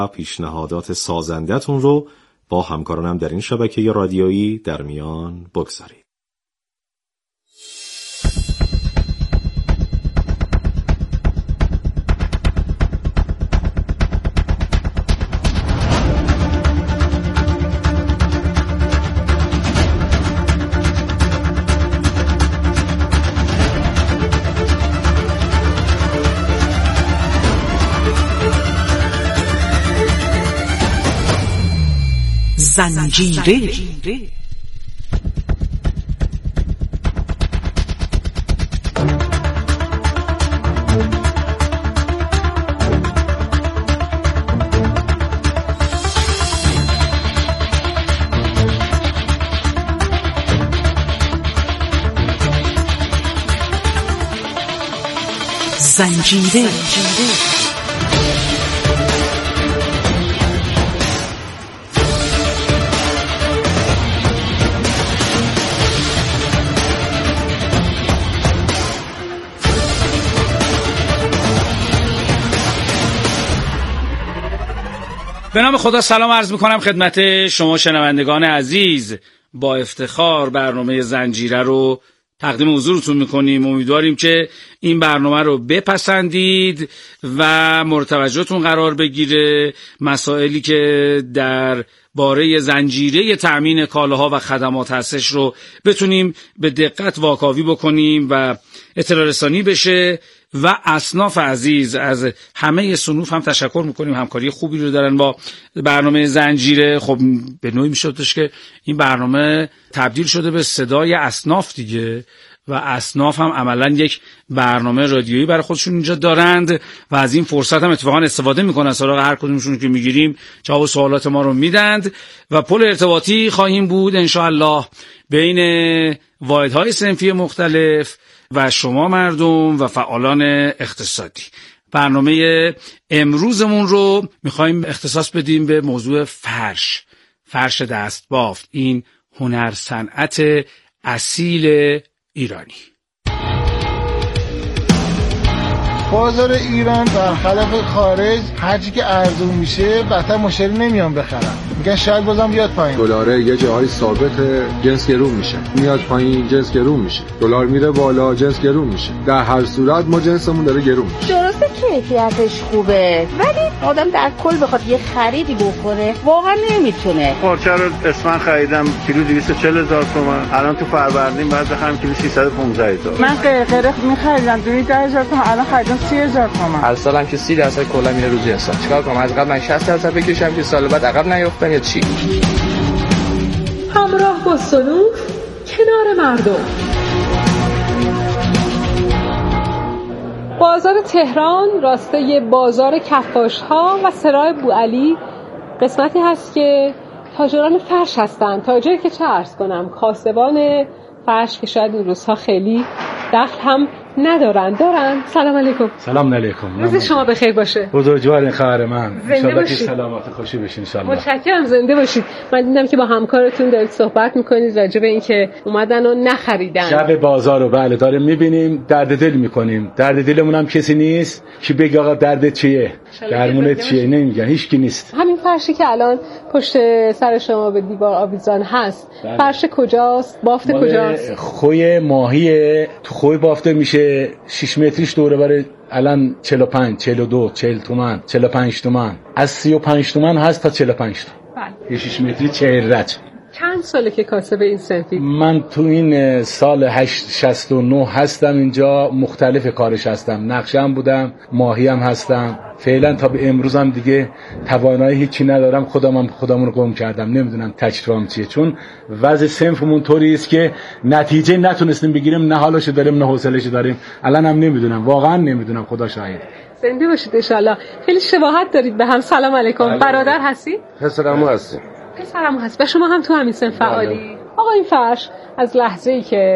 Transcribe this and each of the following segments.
پیشنهادات سازنده‌تون رو با همکارانم در این شبکه رادیویی در میان بگذارید. زنجیره. زنجیره. به نام خدا سلام عرض میکنم خدمت شما شنوندگان عزیز. با افتخار برنامه زنجیره رو تقدیم حضورتون میکنیم. امیدواریم که این برنامه رو بپسندید و مورد توجهتون قرار بگیره. مسائلی که در باره زنجیره تأمین کالاها و خدمات هستش رو بتونیم به دقت واکاوی بکنیم و اطلاع رسانی بشه. و اصناف عزیز از همه صنوف هم تشکر میکنیم، همکاری خوبی رو دارن با برنامه زنجیره. خب به نوعی میشدش که این برنامه تبدیل شده به صدای اصناف دیگه و اصناف هم عملا یک برنامه رادیویی برای خودشون اینجا دارند و از این فرصت هم اتفاقا استفاده میکنن. سراغ هر کدومشون که میگیریم جواب سوالات ما رو میدند و پل ارتباطی خواهیم بود انشاءالله بین واحدهای صنفی مختلف و شما مردم و فعالان اقتصادی. برنامه امروزمون رو میخوایم اختصاص بدیم به موضوع فرش دستبافت، این هنر صنعت اصیل ایرانی. بازار ایران برخلاف خارج هرچی که ارزون میشه بدتر مشتری نمیان بخرن، میگن شاید بازم بیاد پایین. دلار یه جایی ثابت، جنس گرون میشه، میاد پایین جنس گرون میشه، دلار میره بالا جنس گرون میشه. در هر صورت ما جنسمون داره گرون میشه. درسته کیفیتش خوبه ولی آدم در کل بخواد یه خریدی بکنه واقعا نمیتونه. پارچه رو اسمن خریدم کیلو 240,000 تومان، الان تو فروردین بعد بخرم کیلو 315,000. من قرقره می‌خریدم 210,000 تومان، الان خریدم 30,000 تومان. هر سالم که 30% کلا میره رو جنسا. چیکار کنم؟ از قبل من 60% بکشم که سال بعد عقب نیافتم یا چی؟ همراه با صنوف کنار مردم. بازار تهران راسته بازار کفاش‌ها و سرای بوعلی قسمتی هست که تاجران فرش هستن. تاجری که چه عرض کنم، کاسبان فرش که شاید این روزها خیلی دخل هم ندارن. سلام علیکم. سلام علیکم. روز شما بخیر باشه. بزرگوارین خواهر من. زنده باشید. سلامت خوشی بشین ان شاء الله. متشکرم، زنده باشید. من دیدم که با همکارتون دارید صحبت میکنید راجع به اینکه اومدن و نخریدن. شب بازار رو بله داریم میبینیم، درد دل میکنیم. درد دلمون هم کسی نیست که بگه آقا درد چیه؟ درمونت چیه؟ نمیگن، هیچ کی نیست. همین فرشی که الان پشت سر شما به دیوار آویزان هست، بله. فرش کجاست؟ بافت کجاست؟ خوی ماهیه. تو خوی بافته میشه 6 متریش دوره بره الان 45 42 40 تومن 45 تومن، از 35 تومن هست تا 45 تومن. بله 6 متری 40 رج. چند ساله که کاسب این صنفی؟ من تو این سال 69 هستم اینجا، مختلف کارش هستم، نقشه‌ام بودم، ماهی هم هستم. فعلا تا به امروز هم دیگه توانایی هیچی ندارم، خودمون رو گم کردم، نمیدونم تجربه‌ام چیه، چون وضع صنفمون طوری است که نتیجه نتونستیم بگیریم، نه حالشو داریم نه حوصله‌شو داریم. الان هم نمیدونم، واقعا نمیدونم، خدا شاهد. زنده باشید ان شاء الله. خیلی شباهت دارید به هم. سلام علیکم. برادر هستی؟ پسرمو هست. و شما هم تو همین صنف فعالی؟ آقا این فرش از لحظه‌ای که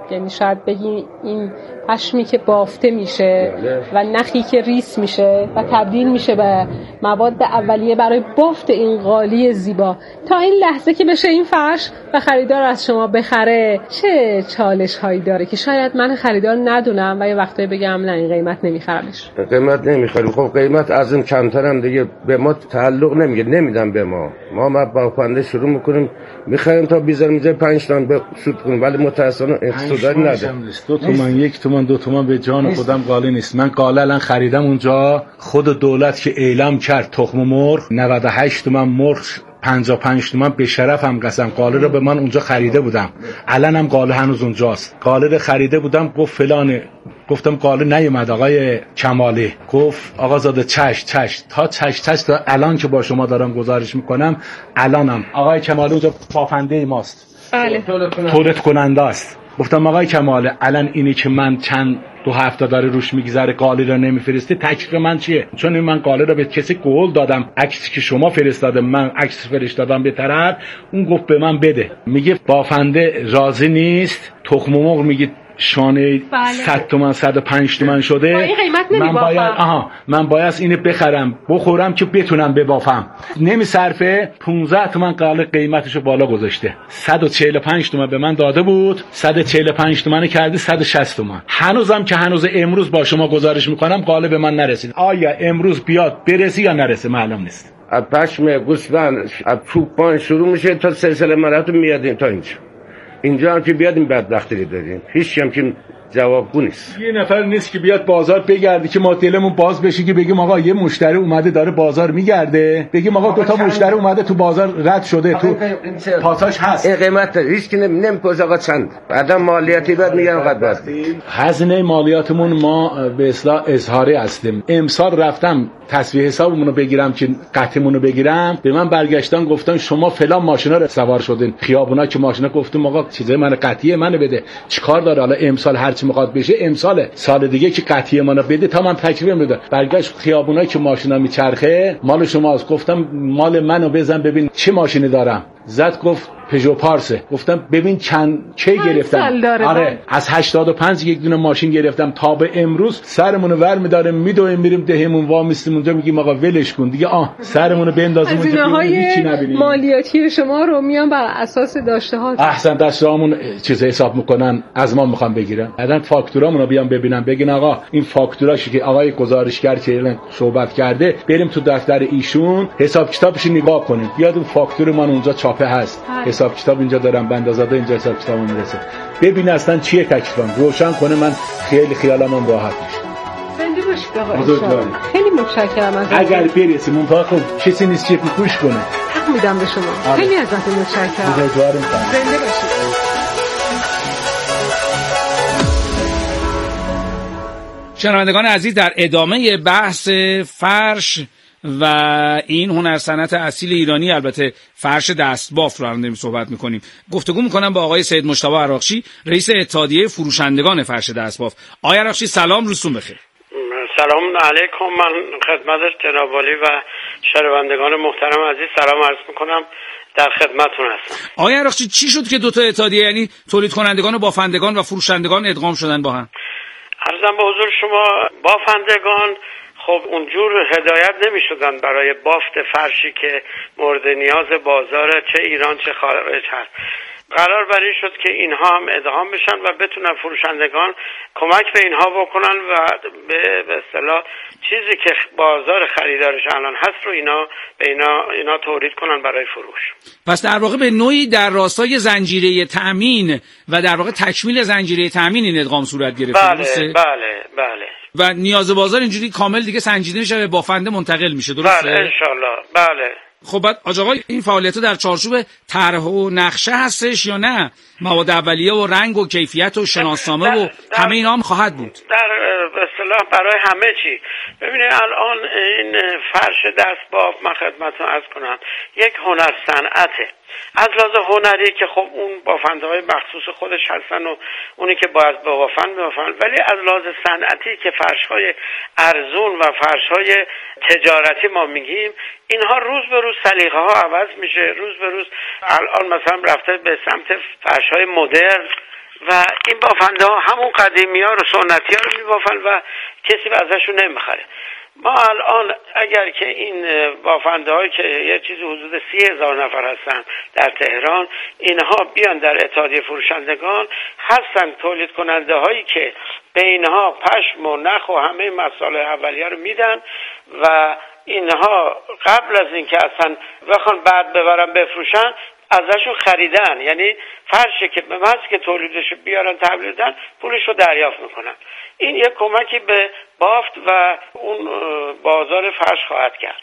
یعنی شاید بگی این پشمی که بافته میشه و نخی که ریس میشه و تبدیل میشه به مواد اولیه برای بافت این قالی زیبا، تا این لحظه که بشه این فرش و خریدار از شما بخره چه چالش هایی داره که شاید من خریدار ندونم و یه وقتایی بگم نه این قیمت نمیخرمش. قیمت نمیخریم. خب قیمت از این کمتر هم دیگه به ما تعلق نمیگه، نمیدن به ما بافنده شروع میکنیم میخریم تا بیزار میزه 5 تومن به سود کنیم، ولی متاسفانه اقتصادی نده. 2 تومن 1 تومن 2 تومن به جان خودم قاله نیست. من قاله الان خریدم اونجا، خود دولت که اعلام کرد تخم مرغ 98 تومن، مرغ 55 تومن، به شرفم قسم قاله رو به من اونجا خریده بودم. الانم قاله هنوز اونجاست. قاله رو خریده بودم، گفت فلانه، گفتم قاله نیومد آقای کمالی. گفت آقا زاده چش تا تا الان که با شما دارم گزارش میکنم الانم آقای کمالی اونجا بافنده ماست، بله تولید کننده است. گفتم آقای کمالی الان اینی که من چند 2 هفته داره روش میگذره قالی رو نمیفرستی، تکلیف من چیه؟ چون من قالی رو به کسی قول دادم، عکسی که شما فرستاده من عکس فرستادم به طرف، اون گفت به من بده. میگه بافنده راضی نیست، تخم مرغ میگه شانه 100 تومن 105 تومن شده، من باید اینو بخرم بخورم که بتونم ببافم. نمیصرفه 15 تومن قاله قیمتشو بالا گذاشته، 145 تومن به من داده بود، 145 تومن کرده 160 تومن. هنوزم که هنوز امروز با شما گزارش میکنم قاله به من نرسید. آیا امروز بیاد برسی یا نرسه معلوم نیست. از پشم گوسفند از چوبان شروع میشه تا سلسله مراتب میادیم تا اینجا هم که بیادیم بدبختی داریم، هیچ هم که جوابگو نیست. یه نفر نیست که بیاد بازار بگرده که ما دلمون باز بشه که بگیم آقا یه مشتری اومده داره بازار میگرده، بگیم آقا 2 تا مشتری اومده تو بازار رد شده تو پاساژ هست، این قیمت هیچ کی نمیپرسه آقا چند، بعدا مالیاتی بعد میگن قد هزینه مالیاتمون ما به اصطلاح اظهاری هستیم. امسال رفتم تصویه حسابمون رو بگیرم که قطعمون رو بگیرم، به من برگشتن گفتن شما فلان ماشینا رو سوار شدین خیابونا که ماشینا، گفتم آقا چیزای من قطعیه منو بده، چیکار داره حالا امسال هر چی میخواد بشه امسال، سال دیگه که قطعیه منو بده تا من تکلیف میدم. برگشت خیابونا که ماشینا میچرخه مال شماست، گفتم مال منو بزن ببین چه ماشینی دارم، زد گفت پژو پارسه. گفتم ببین چند کی گرفتم، آره از 85 یک دونه ماشین گرفتم تا به امروز سرمونو ور می‌داریم میدویم میریم دهمون وا میستیم اونجا میگیم آقا ولش کن دیگه، سرمونو بندازیم اونجا هیچی نبینیم. مالیاتی شما رو میان بر اساس داشته ها احسن دستامون چیز حساب میکنن، از ما میخوام بگیرن، بعدن فاکتورامون رو بیان ببینن بگین آقا این فاکتوراشی که آقای گزارشگر که صحبت کرده بریم تو دفتر ایشون حساب کتابش نگاه کنیم، بیاد اون فاکتور من اونجا چاپه هست، حساب کتاب اینجا دارم بندازاده اینجا حساب کتابم میرسه، ببین اصلا چیه تکلیفم روشن کنه، من خیلی خیالم راحت میشه. زنده باشید آقا، خیلی متشکرم از اگر برسه منتها خب کسی نیست که گوش کنه، حق میدم به شما. خیلی ازتون متشکرم. زنده باشید. شنوندگان عزیز، در ادامه بحث فرش و این هنر صنعت اصیل ایرانی، البته فرش دستبافت رو داریم صحبت میکنیم، گفتگو میکنم با آقای سید مجتبی عراقچی، رئیس اتحادیه فروشندگان فرش دستبافت. آقای عراقچی سلام، روزتون بخیر. سلام علیکم، من خدمت جناب عالی و شنوندگان محترم عزیز سلام عرض میکنم، در خدمتتون هستم. آقای عراقچی چی شد که 2 تا اتحادیه یعنی تولید کنندگان و بافندگان و فروشندگان ادغام شدن با هم؟ عرضم به حضور شما بافندگان خب اونجور هدایت نمی شدن برای بافت فرشی که مورد نیاز بازار چه ایران چه خارج هست. قرار بر این شد که اینها هم ادغام بشن و بتونن فروشندگان کمک به اینها بکنن و به اصطلاح چیزی که بازار خریدارش الان هست رو اینا تولید کنن برای فروش. پس در واقع به نوعی در راستای زنجیره تأمین و در واقع تکمیل زنجیره تأمین این ادغام صورت گرفته. بله. و نیاز بازار اینجوری کامل دیگه سنجیده میشه به بافنده منتقل میشه، درسته؟ بله انشالله. بله. خب بعد آقا این فعالیت‌ها در چارچوب طرح و نقشه هستش یا نه؟ مواد اولیه و رنگ و کیفیت و شناسنامه و همه اینا هم خواهد بود؟ در اصطلاح برای همه چی. ببینید الان این فرش دستبافت من خدمتتون عرض کنم یک هنر صنعته. از لحاظ هنری که خب اون بافنده‌های مخصوص خودش هستن و اونی که باید بافن، ولی از لحاظ صنعتی که فرش‌های ارزون و فرش‌های تجارتی ما میگیم، اینها روز به روز سلیقه‌ها عوض میشه، روز به روز الان مثلا رفته به سمت فرش‌های مدرن و این بافنده ها همون قدیمی ها رو سنتی ها رو میبافن و کسی ازشون نمیخره. ما الان اگر که این بافنده هایی که یه چیزی حدود 30,000 نفر هستن در تهران، اینها بیان در اتحادیه فروشندگان هستن، تولید کننده هایی که به اینها پشم و نخ و همه مسائل اولیه رو میدن و اینها قبل از اینکه اصلا بخوان بعد ببرن بفروشن ازشون خریدن، یعنی فرشی که به محض که تولیدش بیارن تحویل بدن پولش رو دریافت میکنن. این یک کمکی به بافت و اون بازار فرش خواهد کرد.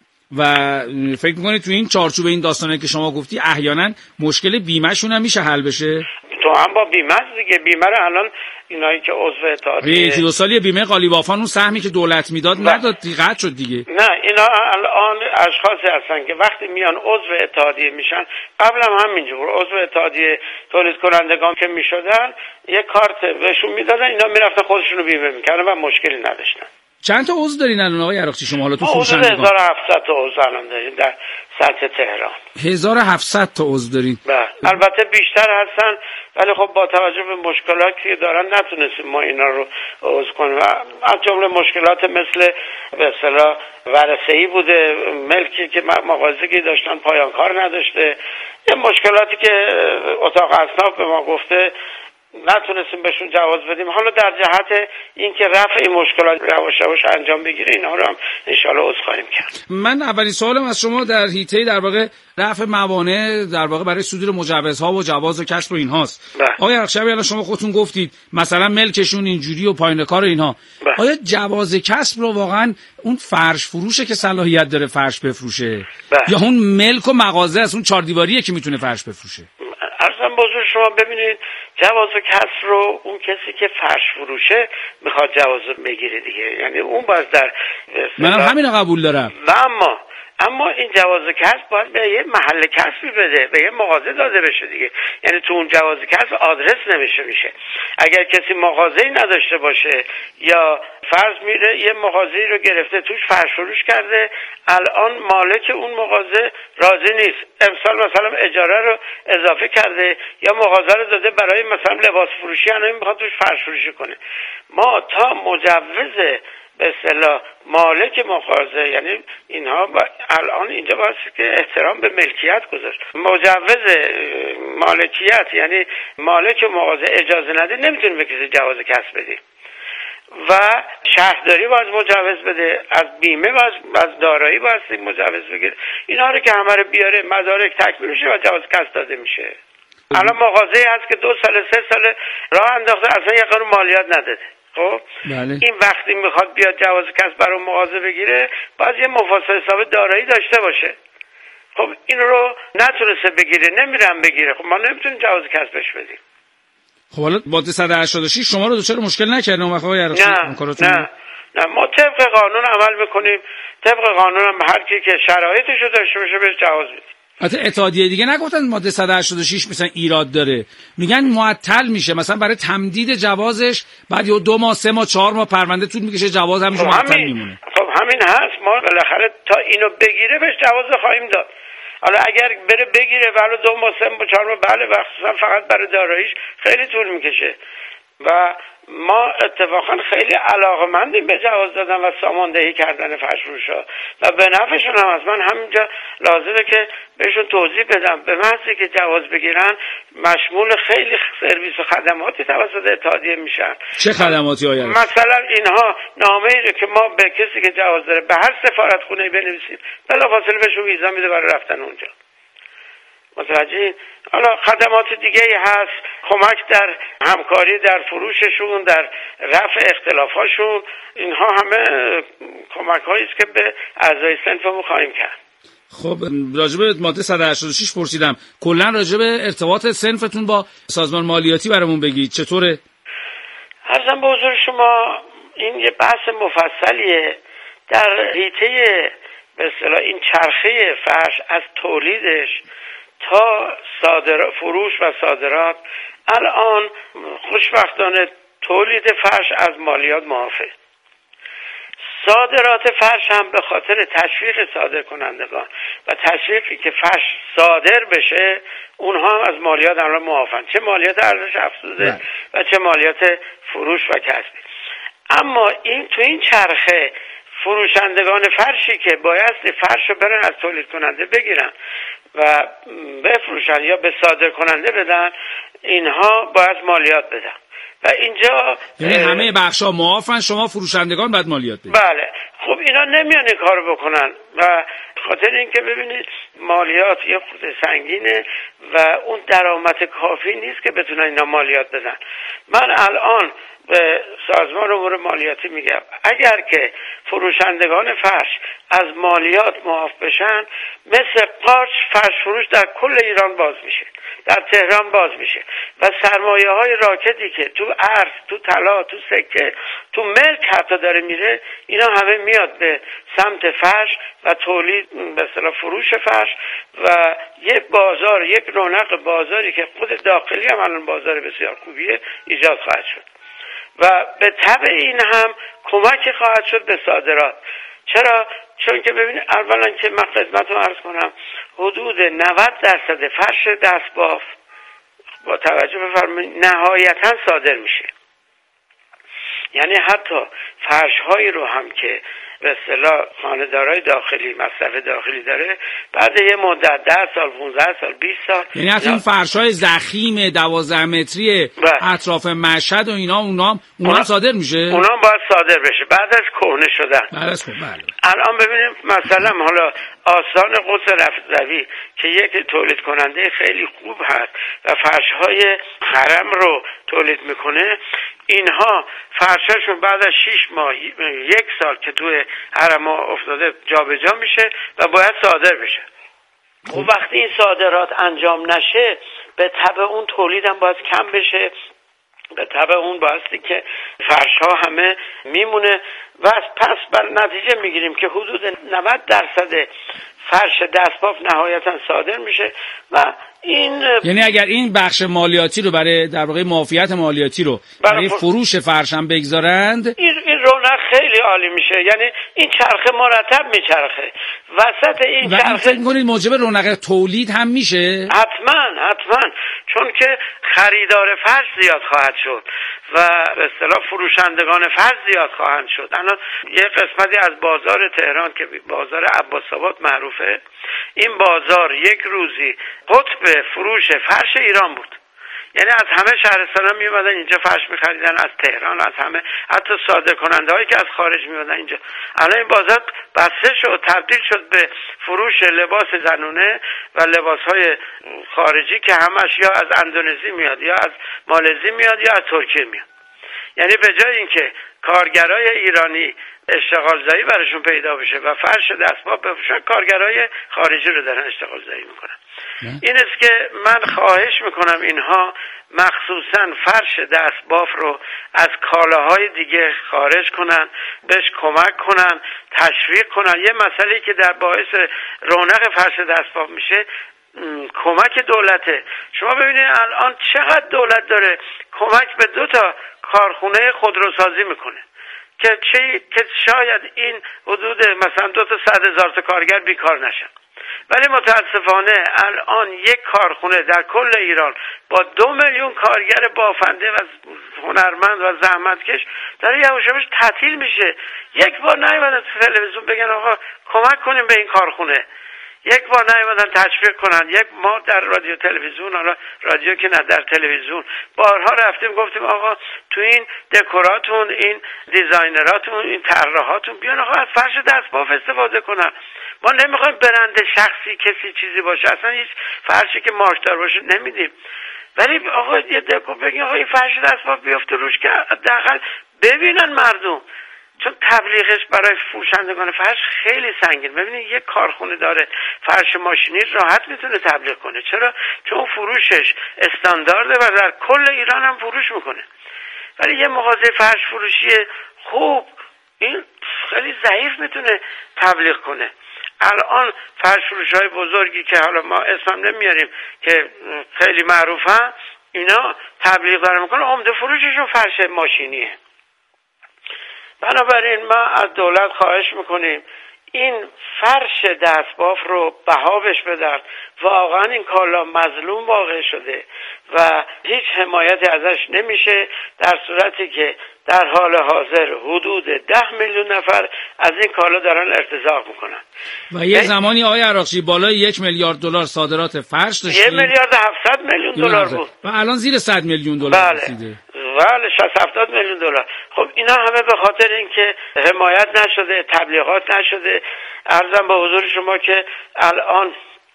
و فکر میکنید تو این چارچوب این داستانه که شما گفتی احیانا مشکل بیمه شون هم میشه حل بشه؟ تو هم با بیمه دیگه، بیمه رو الان اینایی که عضو اتحادیه یکی دو سالی بیمه قالیبافان اون سهمی که دولت میداد نداد، قطع شد دیگه. نه اینا الان اشخاصی هستن که وقتی میان عضو اتحادیه میشن، قبلا هم همینجور عضو اتحادیه تولید کنندگان که میشدن یک کارت بهشون میدادن، اینا میرفتن خودشون رو بیمه میکردن و مشکلی نداشتن. چند تا عضو دارین الان آقای عراقچی شما حالا تو فروشندگان؟ 1700 تا عضو الان داریم در سطح تهران. 1700 تا عضو دارین؟ بله البته بیشتر هستن، ولی خب با توجه به مشکلاتی که دارن نتونستیم ما اینا رو عضو کنیم و از جمله مشکلات مثل به اصطلاح ورثه‌ای بوده، ملکی که مغازه‌ای داشتن پایان کار نداشته، یه مشکلاتی که اتاق اصناف به ما گفته نتونستیم بهشون جواز بدیم. حالا در جهت اینکه رفع این مشکلات یواش یواش انجام بگیره اینا رو هم ان شاءالله عذر خواهیم کرد. من اولین سوالم از شما در حیطه در واقع رفع موانع در واقع برای صدور مجوزها و جواز و کسب و اینهاست. آقای عراقچی الان شما خودتون گفتید مثلا ملکشون اینجوری و پایان کار اینها. آیا جواز کسب رو واقعا اون فرش فروشه که صلاحیت داره فرش بفروشه یا اون ملک و مغازه از اون چهار دیواریه که میتونه فرش بفروشه؟ عرضم بزرگ شما ببینید جواز کسب رو اون کسی که فرش فروشه میخواد جواز بگیره دیگه، یعنی اون باز در منم همین قبول دارم. و اما این جواز کسب باید به یه محل کسبی بده، به یه مغازه داده بشه دیگه، یعنی تو اون جواز کسب آدرس نمیشه میشه. اگر کسی مغازه‌ای نداشته باشه یا فرض میره یه مغازه‌ای رو گرفته توش فرش فروش کرده، الان مالک اون مغازه راضی نیست، امسال مثلا اجاره رو اضافه کرده یا مغازه رو داده برای مثلا لباس فروشی، الان میخواد توش فرش فروشی کنه. ما تا مجوز به اصطلاح مالک مغازه، یعنی اینها الان اینجا باید که احترام به ملکیت گذاشت، مجوز مالکیت یعنی مالک مغازه اجازه نده نمیتونیم به کسی جواز کسب بدیم و شهرداری باید مجوز بده، از بیمه باید، از دارایی باید مجوز بگیره، اینا رو که همه رو بیاره مدارک تکمیل میشه و جواز کسب داده میشه. الان مغازه‌ای هست که 2 سال 3 سال راه انداخته اصلا یه قانون مالیات نداده. خب این وقتی میخواد بیاد جواز کسب برای مغازه بگیره باید یه مفاسد حساب دارایی داشته باشه. خب این رو نتونسته بگیره، نمیرم بگیره، خب ما نمیتونیم جواز کسبش بدیم. خب حالا ماده 186 شما رو دچار مشکل نکردن اون آقای عراقچی؟ نه ما طبق قانون عمل میکنیم، طبق قانون هم هر کی که شرایطش رو داشته باشه بهش جواز میدیم. حتی اتحادیه دیگه نگفتن ماده 186 مثلا ایراد داره، میگن معطل میشه، مثلا برای تمدید جوازش بعد یا 2 ماه 3 ماه 4 ماه پرونده طول میکشه، جواز همینجوری معطل میمونه. خب همین هست، ما بالاخره تا اینو بگیره بهش جواز خواهیم داد. حالا اگر بره بگیره ولی 2 ماه 3 ماه 4 ماه بله، مخصوصا فقط برای داراییش خیلی طول میکشه و ما اتفاقا خیلی علاقه‌مندیم به جواز دادن و ساماندهی کردن فرش‌فروشا و به نفعشون هم از من همینجا لازمه که بهشون توضیح بدم، به محضی که جواز بگیرن مشمول خیلی سرویس و خدماتی توسط اتحادیه میشن. چه خدماتی آید؟ مثلا اینها نامه‌ای رو که ما به کسی که جواز داره به هر سفارتخونه‌ای بنویسیم بلافاصله بهشون ویزا میده برای رفتن اونجا. متوجه؟ حالا خدمات دیگه هست، کمک در همکاری در فروششون، در رفع اختلافاشون، اینها همه کمک هایی است که به اعضای صنفمون خواهیم کرد. خب راجع به ماده 186 پرسیدم، کلا راجع به ارتباط صنفتون با سازمان مالیاتی برامون بگید چطوره؟ عرضم به حضور شما این یه بحث مفصلیه در حیطه به اصطلاح این چرخه فرش از تولیدش تا فروش و صادرات. الان خوشبختانه تولید فرش از مالیات معافه، صادرات فرش هم به خاطر تشویق صادر کنندگان و تشویقی که فرش صادر بشه، اونها از مالیات الان معافن، چه مالیات ارزش افزوده و چه مالیات فروش و کسب. اما این تو این چرخه فروشندگان فرشی که بایستی فرش رو برن از تولید کننده بگیرن و بفروشن یا به صادر کننده بدن، اینها باید مالیات بدن و اینجا یعنی همه بخشا معافن، شما فروشندگان باید مالیات بدید. بله. خب اینا نمیان این کارو بکنن و خاطر اینکه ببینید مالیات یه خود سنگینه و اون درآمد کافی نیست که بتونن اینا مالیات بدن. من الان به سازمان امور مالیاتی میگم اگر که فروشندگان فرش از مالیات معاف بشن، مثل قارچ فرش فروش در کل ایران باز میشه، در تهران باز میشه و سرمایه های راکدی که تو ارز، تو طلا، تو سکه، تو ملک حتی داره میره، اینا همه میاد به سمت فرش و تولید به اصطلاح فروش فرش و یک بازار، یک رونق بازاری که خود داخلی هم الان بازار بسیار خوبیه ایجاد خواهد شد و به تبع این هم کمک خواهد شد به صادرات. چرا؟ چون که ببینید اولا که من خدمتتون عرض کنم حدود 90% فرش دستباف با توجه بفرمایید نهایتا صادر میشه. یعنی حتی فرش هایی رو هم که به اصطلاح خانه‌دارای داخلی مصرف داخلی داره، بعد یه مدت 10 سال 15 سال 20 سال، یعنی حتی این فرش‌های ضخیم 12 متری اطراف مشهد و اونا صادر میشه، اونا باید صادر بشه بعد از کهنه شدن. بله. الان ببینیم مثلا حالا آستان قدس رفزوی که یک تولید کننده خیلی خوب هست و فرش‌های حرم رو تولید میکنه، اینها فرشاشون بعد از 6 ماه 1 سال که توی حرم افتاده جابجا میشه و باید صادر بشه. و وقتی این صادرات انجام نشه، به تبع اون تولیدم باید کم بشه، به تبع اون بایستی که فرش ها همه میمونه و پس بر نتیجه میگیریم که حدود 90% فرش دستباف نهایتا صادر میشه و این یعنی اگر این بخش مالیاتی رو برای در واقع معافیت مالیاتی رو برای فروش فرش هم بگذارند، این رونق خیلی عالی میشه. یعنی این چرخه مرتب میچرخه وسط این چرخه. فکر می‌کنید موجب رونق تولید هم میشه؟ حتما چون که خریدار فرش زیاد خواهد شد و به اصطلاح فروشندگان فرش زیاد خواهند شد. الان یه قسمتی از بازار تهران که بازار عباس‌آباد معروفه، این بازار یک روزی قطب فروش فرش ایران بود. یعنی از همه شهرستانا می اومدن اینجا فرش می‌خریدن، از تهران، از همه، حتی صادر کننده هایی که از خارج می اومدن اینجا. الان این بازار بسته شد، تبدیل شد به فروش لباس زنونه و لباس‌های خارجی که همش یا از اندونزی میاد یا از مالزی میاد یا از ترکیه میاد. یعنی به جای اینکه کارگرای ایرانی اشتغال زایی براشون پیدا بشه و فرش دستباف بفروشن، کارگرای خارجی رو دارن اشتغال زایی میکنن. این است که من خواهش میکنم اینها مخصوصا فرش دستباف رو از کالاهای دیگه خارج کنن، بهش کمک کنن، تشویق کنن. یه مسئله که در باعث رونق فرش دستباف میشه کمک دولته. شما ببینید الان چقدر دولت داره کمک به 2 تا کارخونه خودروسازی میکنه که شاید این حدود مثلا 2 تا 100,000 تا کارگر بیکار نشن. ولی متاسفانه الان یک کارخونه در کل ایران با 2 میلیون کارگر بافنده و هنرمند و زحمتکش داره یواش یواش تعطیل میشه. یک بار نیومدن تو تلویزیون بگن آقا کمک کنیم به این کارخونه، یک بار نیومدن تشویق کنن. ما در رادیو تلویزیون، حالا رادیو که نه در تلویزیون، بارها رفتیم گفتیم آقا تو این دکوراتون، این دیزاینراتون، این طراحاتون بیان آقا از فرش دستباف استفاده کنن. ما نمیخوایم برند شخصی کسی چیزی باشه، اصلا هیچ فرشی که مارکدار باشه نمیدیم، ولی آقا یه دکور بگین آقا این فرش دستباف بیفته روش که حداقل ببینن مردم. چون تبلیغش برای فروشندگان فرش خیلی سنگین. ببینید یک کارخونه داره فرش ماشینی راحت میتونه تبلیغ کنه. چرا؟ چون فروشش استاندارده و در کل ایران هم فروش میکنه. ولی یه مغازه فرش فروشی خوب این خیلی ضعیف میتونه تبلیغ کنه. الان فرش فروش‌های بزرگی که حالا ما اسم نمیاریم که خیلی معروفن، اینا تبلیغ داره میکنه، عمده فروششون فرش ماشینیه. بنابراین ما از دولت خواهش میکنیم این فرش دستباف رو بها بهش بدن. واقعا این کالا مظلوم واقع شده و هیچ حمایتی ازش نمیشه، در صورتی که در حال حاضر حدود 10 میلیون نفر از این کالا دارن ارتزاق میکنن و یه زمانی آقای عراقچی بالای 1 میلیارد دلار صادرات فرش داشتیم. 1 میلیارد 700 میلیون دلار بود و الان زیر 100 میلیون دلار رسیده. بله 60-70 میلیون دلار. خب اینا همه به خاطر اینکه حمایت نشده، تبلیغات نشده. عرضم به حضور شما که الان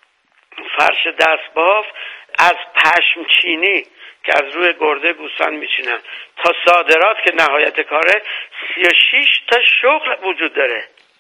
فرش دستباف از پشم چینی که از روی گرده گوسفند میچینن تا صادرات که نهایت کاره 36 تا شغل وجود داره.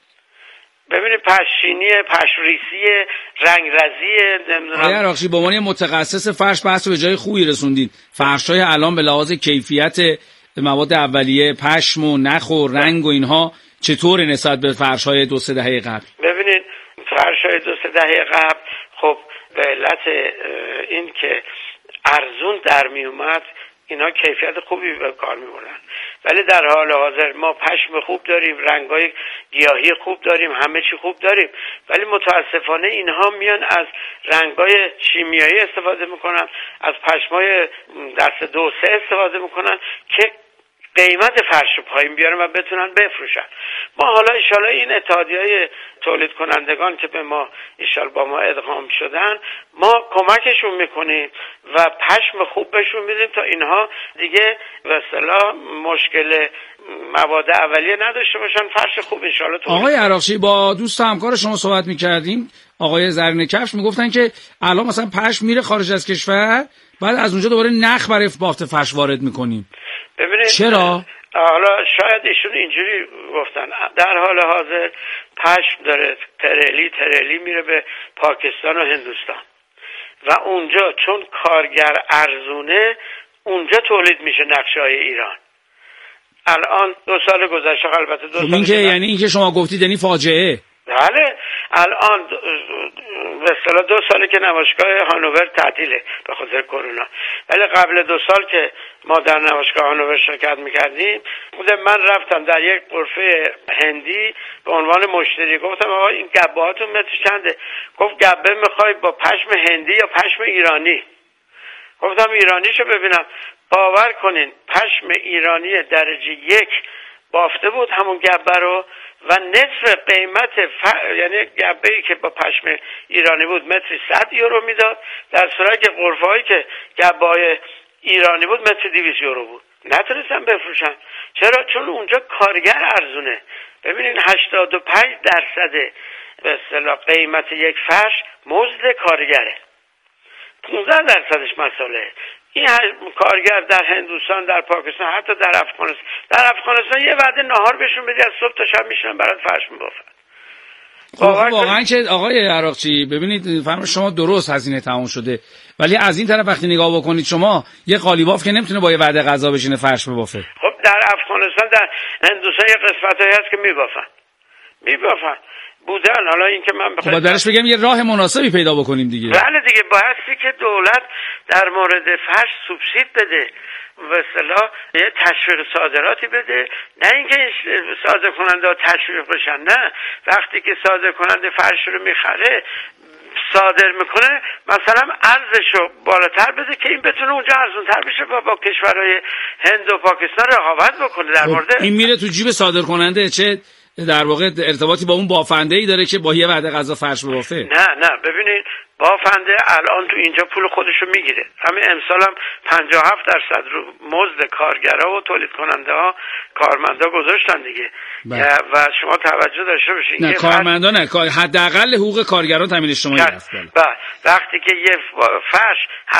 ببینید پشچینی، پشریسی، رنگرزی، نمیدونم. آقای عراقچی به عنوان متخصص فرش بحث به جای خوبی رسوندید. فرش‌های الان به لحاظ کیفیت مواد اولیه، پشم و نخ و رنگ و اینها چطور نسبت به فرش‌های 2-3 دهه قبل؟ ببینید فرش‌های 2-3 دهه قبل خب به علت این که ارزون در می اومد اینا کیفیت خوبی به کار می بردن، ولی در حال حاضر ما پشم خوب داریم، رنگای گیاهی خوب داریم، همه چی خوب داریم، ولی متاسفانه اینها میان از رنگای شیمیایی استفاده میکنن، از پشمای دست 2-3 استفاده میکنن که قیمت فرش پایین بیارن و بتونن بفروشن. ما حالا انشالله این اتحادیه‌های تولید کنندگان که به ما انشالله با ما ادغام شدن، ما کمکشون میکنیم و پشم خوب بهشون میدیم تا اینها دیگه به اصطلاح مشکل مواد اولیه نداشته باشن، فرش خوب انشالله تولید. آقای عراقچی با دوست و همکار شما صحبت میکردیم، آقای زرین کفش میگفتن که الان مثلا پشم میره خارج از کشور، بعد از اونجا دوباره نخ برای بافت فرش وارد میکنیم. ببینید چرا؟ حالا شاید ایشون اینجوری گفتن، در حال حاضر پشم داره تریلی میره به پاکستان و هندوستان و اونجا چون کارگر ارزونه اونجا تولید میشه نقشه‌های ایران. الان 2 سال گذشته، البته 2 سال یعنی اینکه شما گفتید یعنی فاجعه. بله الان به اصطلاح 2 ساله که نمایشگاه هانوور تعطیله به خاطر کرونا، ولی قبل 2 سال که ما در نمایشگاه هانوور شرکت میکردیم، خود من رفتم در یک غرفه هندی به عنوان مشتری، گفتم آقا این گبه هاتون متر چنده؟ گفت گبه میخوای با پشم هندی یا پشم ایرانی؟ گفتم ایرانیشو ببینم. باور کنین پشم ایرانی درجه 1 بافته بود همون گبه رو و نصف قیمت یعنی گبه‌ای که با پشم ایرانی بود متری 100 یورو میداد، در صورتی که غرفه‌هایی که گبه‌های ایرانی بود متری 200 یورو بود. نتونستن بفروشن. چرا؟ چون اونجا کارگر ارزونه. ببینین 85% به اصطلاح قیمت یک فرش مزد کارگره، 15%ش مسئله. این کارگر در هندوستان، در پاکستان، حتی در افغانستان یه وعده نهار بهشون بدی از صبح تا شب میشنن برات فرش میبافن. واقعا که آقای عراقچی ببینید فرم شما درست هزینه تمام شده، ولی از این طرف وقتی نگاه بکنید شما یه قالیباف که نمیتونه با یه وعده غذا بشینه فرش ببافه. خب در افغانستان، در هندوستان یه قسمتایی هست که میبافن بودن. حالا این که من خب درش بگم یه راه مناسبی پیدا بکنیم دیگه. بله دیگه، بایستی که دولت در مورد فرش سوبسید بده، به اصطلاح یه تشویق صادراتی بده، نه اینکه صادر کننده ها تشویق بشن. نه، وقتی که صادر کننده فرش رو میخره صادر میکنه مثلا ارزش رو بالاتر بده که این بتونه اونجا ارزونتر بشه و با کشورهای هند و پاکستان رقابت بکنه. در مورد این میره تو جیب صادر کننده، چه در واقع ارتباطی با اون بافنده ای داره که با یه وعده غذا فرش ببافه؟ نه ببینید بافنده الان تو اینجا پول خودشو میگیره. همین امسال هم 57% رو مزد کارگرها و تولید کننده ها کارمندا گذاشتن دیگه. و شما توجه داشته باشین نه که کارمندا نه، حداقل حقوق کارگران تامین اجتماعی هست. وقتی که یه فرش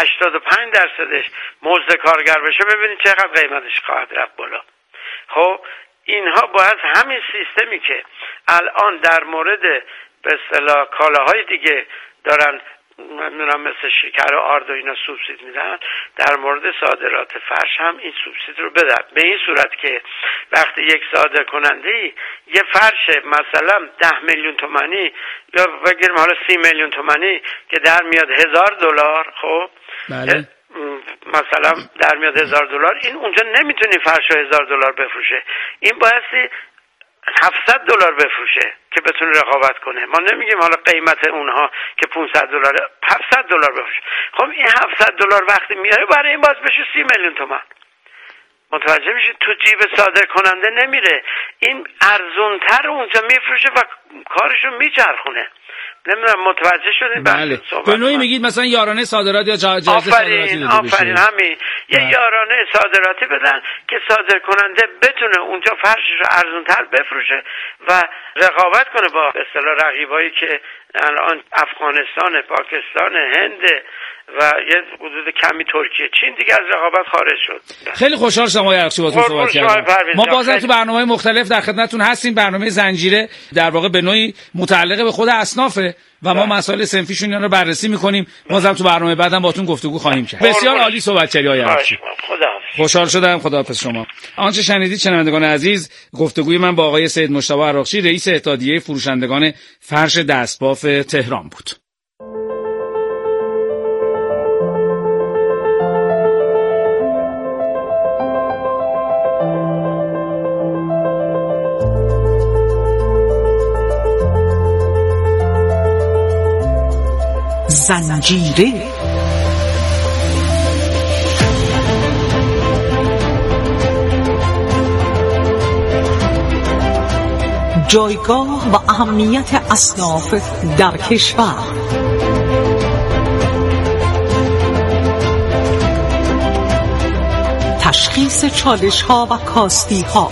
85%ش مزد کارگر بشه، ببینید چقدر قیمتش خواهد رفت بالا. خب اینها باید همین سیستمی که الان در مورد به اصطلاح کالاهای دیگه دارن نمیدونم مثل شکر و آرد و اینا سوبسید میدن، در مورد صادرات فرش هم این سوبسید رو بدن، به این صورت که وقتی یک صادر کننده یه فرش مثلا 10 میلیون تومانی یا بگیریم حالا 30 میلیون تومانی که در میاد $1000، خب بله مثلا در میاد $1000، این اونجا نمیتونی فرش $1000 بفروشه. این بایستی $700 بفروشه که بتونه رقابت کنه. ما نمیگیم حالا قیمت اونها که $500، $700 بفروشه. خب این $700 وقتی میاره برای این باز بشه 30 میلیون تومان. متوجه میشه تو جیب صادر کننده نمیره، این ارزونتر اونجا میفروشه و کارشو میچرخونه. نمیدونم متوجه شدین؟ بله. به نوعی میگید مثلا یارانه صادرات یا جایزه صادراتی داده بشه. آفرین همین. یه یارانه صادراتی بدن که صادر کننده بتونه اونجا فرشش رو ارزونتر بفروشه و رقابت کنه با به اصطلاح رقیبایی که الان افغانستان، پاکستان، هند و یه حدود کمی ترکیه، چین دیگه از رقابت خارج شد. خیلی خوشحال شدم آقای عراقچی باهاتون صحبت کردم. ما بازم تو برنامه‌های مختلف در خدمتتون هستیم. برنامه زنجیره در واقع به نوعی متعلق به خود اصنافه و ما مسائل صنفیشون اینا رو بررسی می‌کنیم. بازم تو برنامه بعدم باهاتون گفتگو خواهیم کرد. بسیار عالی صحبت کردید آقای عراقچی. خوشحال شدم. خداحافظ شما. آنچه شنیدید شنوندگان عزیز، گفتگوی من با آقای سید مجتبی عراقچی رئیس اتحادیه فروشندگان فرش دستباف تهران بود. زنجیره جایگاه و اهمیت اصناف در کشور. تشخیص چالش‌ها و کاستی‌ها،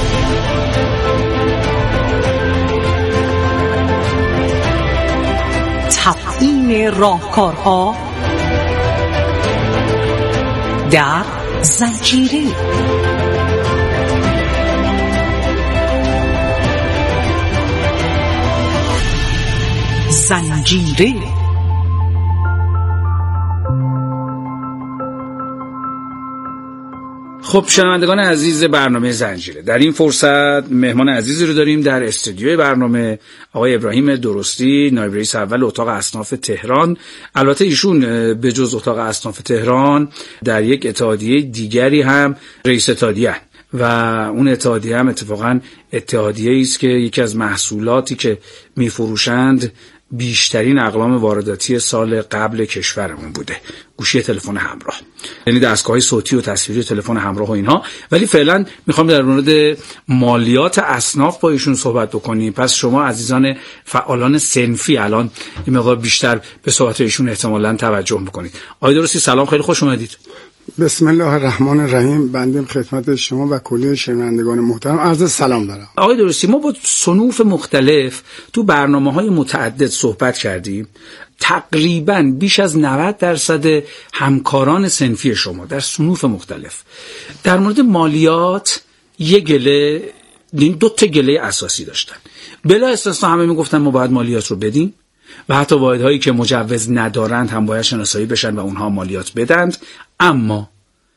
تبیین راهکارها در زنجیره. زنجیره. خب شنوندگان عزیز برنامه زنجیره، در این فرصت مهمان عزیزی رو داریم در استودیوی برنامه، آقای ابراهیم درستی، نایب رئیس اول اتاق اصناف تهران. البته ایشون به جز اتاق اصناف تهران در یک اتحادیه دیگری هم رئیس اتحادیه و اون اتحادیه هم اتفاقا اتحادیه‌ای است که یکی از محصولاتی که می‌فروشند بیشترین اقلام وارداتی سال قبل کشورمون بوده، گوشی تلفن همراه، یعنی دستگاه‌های صوتی و تصویری تلفن همراه و اینها. ولی فعلا میخوام در مورد مالیات اصناف با ایشون صحبت بکنیم. پس شما عزیزان فعالان صنفی الان این مقدار بیشتر به صحبت ایشون احتمالاً توجه میکنید. آقای درستی سلام، خیلی خوش اومدید. بسم الله الرحمن الرحیم. بنده خدمت شما و کلی شنوندگان محترم عرض سلام دارم. آقای درستی، ما با صنوف مختلف تو برنامه‌های متعدد صحبت کردیم. تقریباً بیش از 90% همکاران صنفی شما در صنوف مختلف در مورد مالیات دو تا گله اساسی داشتن. بلا استثنا همه میگفتن ما باید مالیات رو بدیم و حتی واحدهایی که مجوز ندارند هم باید شناسایی بشن و اونها مالیات بدند. اما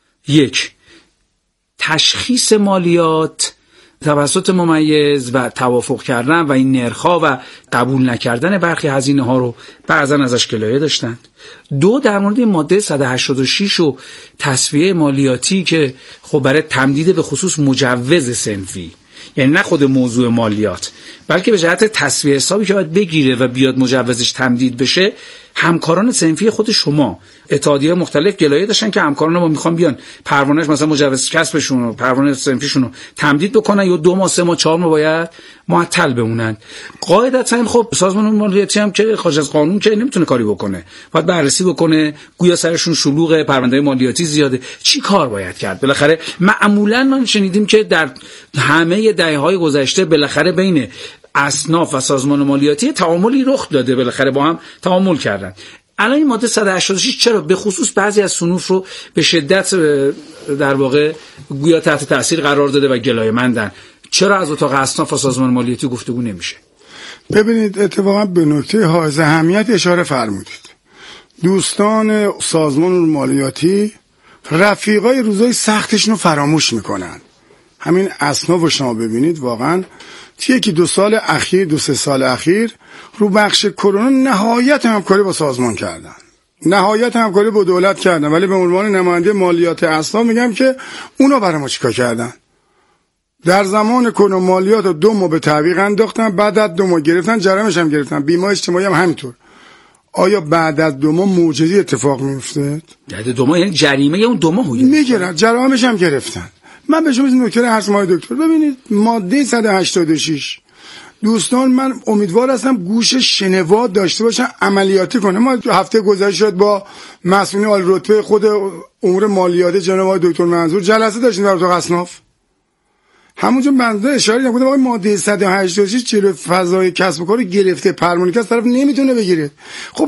تشخیص مالیات توسط ممیز و توافق کردن و این نرخ‌ها و قبول نکردن برخی هزینه‌ها رو بعضا ازش گلایه داشتند. در مورد ماده 186 و تسویه مالیاتی که خب برای تمدید به خصوص مجوز صنفی، یعنی نه خود موضوع مالیات بلکه به جهت تسویه حسابی که باید بگیره و بیاد مجوزش تمدید بشه، همکاران صنفی خود شما اتحادیه مختلف گلایه داشتن که همکاران ما میخوان بیان پروانهش مثلا مجوز کسبشون و پروانه صنفیشون رو تمدید بکنن یا 2 ماه 3 ماه 4 ماه باید معطل بمونن. قاعدتا خب سازمان مالیاتی هم که خارج از قانون که نمیتونه کاری بکنه، باید بررسی بکنه، گویا سرشون شلوغه، پرونده مالیاتی زیاده، چی کار باید کرد؟ بالاخره معمولا ما شنیدیم که در همه دهه‌های گذشته بالاخره بین اصناف و سازمان مالیاتی تعاملی رخ داده، بالاخره با هم تعامل کردن. الان این ماده 186 چرا به خصوص بعضی از صنوف رو به شدت در واقع گویا تحت تاثیر قرار داده و گلایه‌مندن؟ چرا از اتاق اصناف و سازمان مالیاتی گفتگو نمیشه؟ ببینید، اتفاقا به نکته حائز اهمیت اشاره فرمودید. دوستان سازمان مالیاتی رفیقای روزای سختشون رو فراموش میکنن. همین اصناف رو شما ببینید، واقعا یکی 2 سال اخیر 2-3 سال اخیر رو بخش کرونا نهایت همکاری با سازمان کردن، نهایت همکاری با دولت کردن، ولی به عنوان نماینده مالیات اصناف میگم که اونا برای ما چیکار کردن؟ در زمان کرونا مالیات رو 2 ماه به تعویق انداختن، بعد از 2 ماه گرفتن، جرمش هم گرفتن، بیمه اجتماعی هم همینطور. آیا بعد از 2 ماه معجزه اتفاق میفته؟ بعد 2 ماه یعنی جریمه اون 2 ماه میگیرن، جرمش هم گرفتن. من به شما نکته هست ماه دکتر، ببینید ماده 186 دوستان، من امیدوار هستم گوش شنوا داشته باشن، عملیاتی کنه. ما هفته گذشته شد با مسئولین عالی رتبه خود امور مالیاتی جناب آقای دکتر منظور جلسه داشتیم در اتاق اصناف. همونجا بنده اشاره کردم آقای ماده 186 چه فضای کسب و کار گرفته، پرمونیک از طرف نمیتونه بگیره. خب